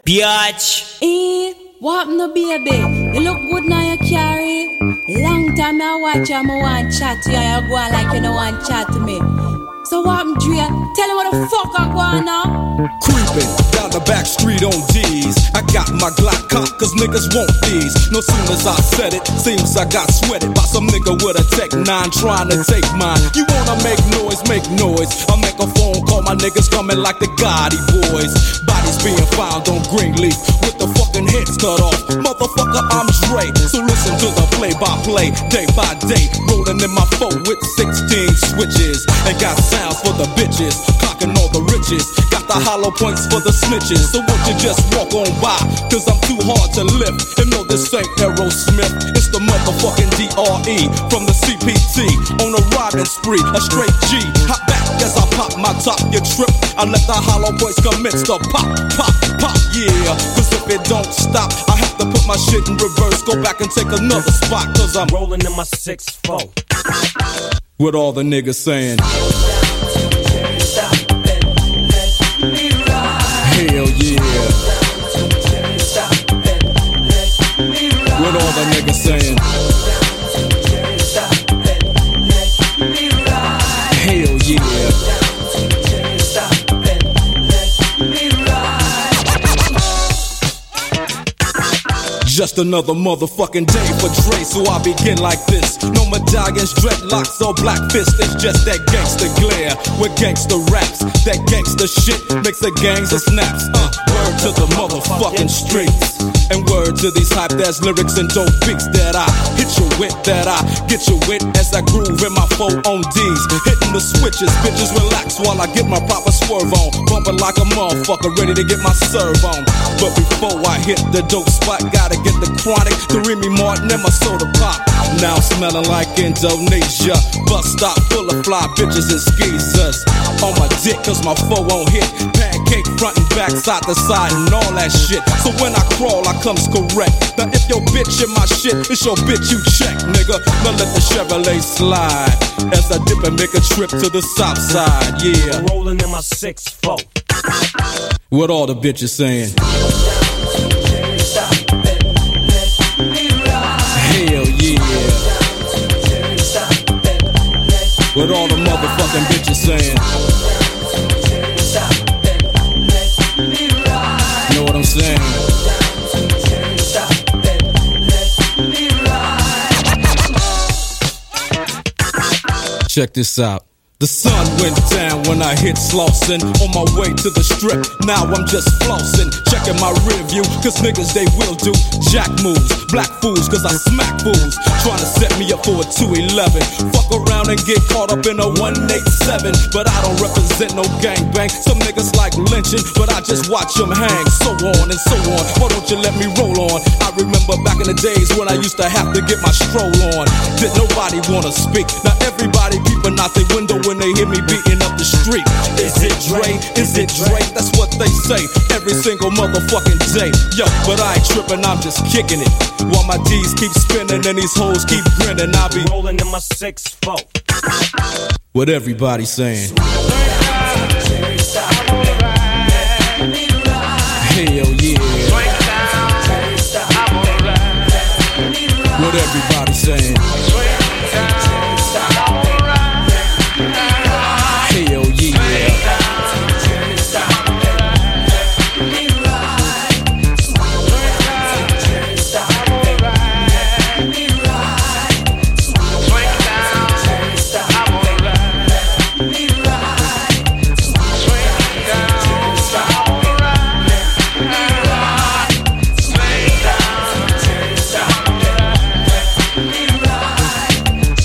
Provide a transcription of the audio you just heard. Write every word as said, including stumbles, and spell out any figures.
Biatch. Eh, what happened to baby? You look good now you carry. Long time I watch you, I want chat to you. You go on like you don't want chat to me. So what happened, Dre? Tell me what the fuck I go on now. Creeping down the back street on D's. I got my Glock cocked cause niggas want these. No soon as I said it, seems I got sweated by some nigga with a Tech nine trying to take mine. You wanna make noise, make noise. I make a phone call, my niggas coming like the Gotti boys. Bodies being found on Greenleaf with the fucking heads cut off. Motherfucker, I'm Dre. So listen to the play-by-play, day by day. Rolling in my phone with sixteen switches. And got sounds for the bitches, clocking all the riches. Got the hollow points for the snitches. So won't you just walk on by, cause I'm too hard to lift. And no, this ain't Aerosmith, it's the motherfucking D R E from the C P T. On a riding spree, a straight G. Hop back as I pop my top, you trip. I let the hollow points commence to pop, pop, pop, yeah. Cause if it don't stop, I have to put my shit in reverse. Go back and take another spot, cause I'm rolling in my six four. What all the niggas saying? Hell yeah. What all the niggas saying? Hell yeah. Just another motherfucking day for Dre, so I begin like this. No medallions, dreadlocks, or black fists. It's just that gangster glare with gangster raps. That gangster shit makes the gangs of snaps. Uh, word to the motherfucking streets. And word to these hype ass lyrics and dope beats that I hit you with, that I get you with as I groove in my four on D's. Hitting the switches, bitches relax while I get my proper swerve on. Bumping like a motherfucker, ready to get my serve on. But before I hit the dope spot, gotta get the chronic, the Remy Martin and my soda pop. Now smelling like Indonesia. Bus stop full of fly bitches and skeezers. On my dick cause my foe won't hit. Pancake front and back, side to side and all that shit. So when I crawl I comes correct. Now if your bitch in my shit, it's your bitch you check, nigga. Now let the Chevrolet slide as I dip and make a trip to the south side, yeah. Rolling in my six four. What all the bitches saying? Hell yeah. What all the motherfucking bitches saying? Know what I'm saying? Check this out. The sun went down when I hit Slauson. On my way to the strip, now I'm just flossing. Checking my rear view, cause niggas they will do jack moves. Black fools, cause I smack fools. Trying to set me up for a two eleven. Fuck around and get caught up in a one eighty-seven. But I don't represent no gangbang. Some niggas like lynching, but I just watch them hang. So on and so on, why don't you let me roll on? I remember back in the days when I used to have to get my stroll on. Did nobody wanna speak? Now everybody peeping out the window when they hear me beating up the street. Is it Dre? Is it Dre? That's what they say every single motherfucking day. Yo, but I ain't tripping, I'm just kicking it. While my D's keep spinning and these hoes keep grinning, I'll be rolling in my six four. What everybody saying? Hell yeah. What everybody saying?